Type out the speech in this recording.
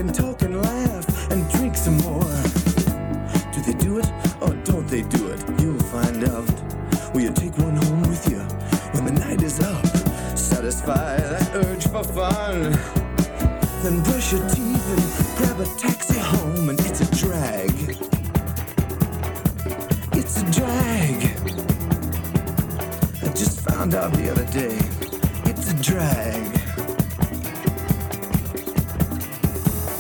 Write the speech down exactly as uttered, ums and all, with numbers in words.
and talk and laugh and drink some more. Do they do it or don't they do it? You'll find out. Will you take one home with you when the night is up? Satisfy that urge for fun. Then brush your teeth and grab a taxi home, and it's a drag. It's a drag. I just found out the other day. It's a drag.